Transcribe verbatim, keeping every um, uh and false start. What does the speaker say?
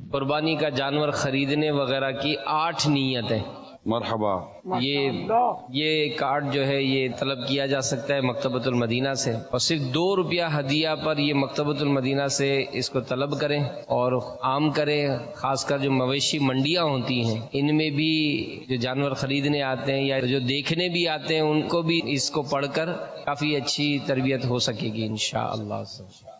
कुर्बानी का जानवर खरीदने वगैरह की आठ नीयतें। मरहबा। ये ये कार्ड जो है ये तलब किया जा सकता है मकतबतुल मदीना से, और सिर्फ दो रुपया हदिया पर ये मकतबतुल मदीना से इसको तलब करें और आम करें। खासकर जो मवेशी मंडियां होती हैं इनमें भी जो जानवर खरीदने आते हैं या जो देखने भी आते हैं उनको भी इसको पढ़कर काफी अच्छी तरबियत हो सकेगी इंशाअल्लाह।